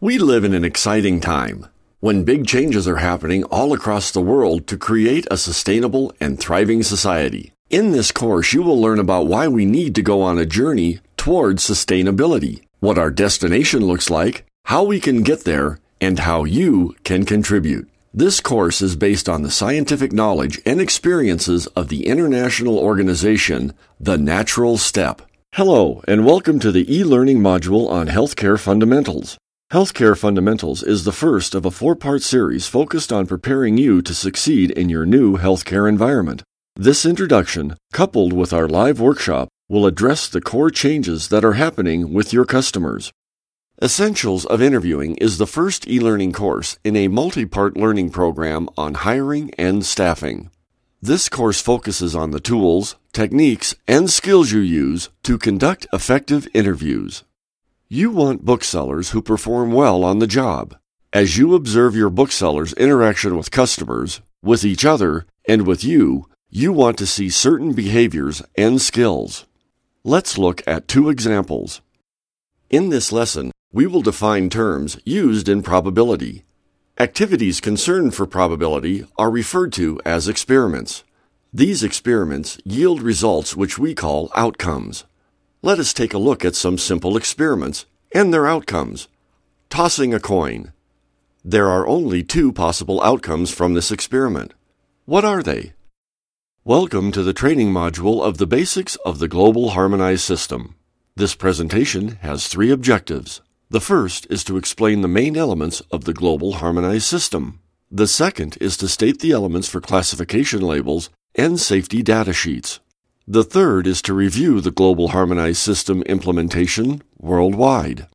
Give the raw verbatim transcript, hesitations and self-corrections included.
We live in an exciting time when big changes are happening all across the world to create a sustainable and thriving society. In this course, you will learn about why we need to go on a journey towards sustainability, what our destination looks like, how we can get there, and how you can contribute. This course is based on the scientific knowledge and experiences of the international organization, The Natural Step. Hello, and welcome to the e-learning module on Healthcare Fundamentals. Healthcare Fundamentals is the first of a four-part series focused on preparing you to succeed in your new healthcare environment. This introduction, coupled with our live workshop, will address the core changes that are happening with your customers. Essentials of Interviewing is the first e-learning course in a multi-part learning program on hiring and staffing. This course focuses on the tools, techniques, and skills you use to conduct effective interviews. You want booksellers who perform well on the job. As you observe your booksellers' interaction with customers, with each other, and with you, you want to see certain behaviors and skills. Let's look at two examples. In this lesson, we will define terms used in probability. Activities concerned for probability are referred to as experiments. These experiments yield results which we call outcomes. Let us take a look at some simple experiments and their outcomes. Tossing a coin. There are only two possible outcomes from this experiment. What are they? Welcome to the training module of the Basics of the Global Harmonized System. This presentation has three objectives. The first is to explain the main elements of the Global Harmonized System. The second is to state the elements for classification labels and safety data sheets. The third is to review the Global Harmonized System implementation worldwide.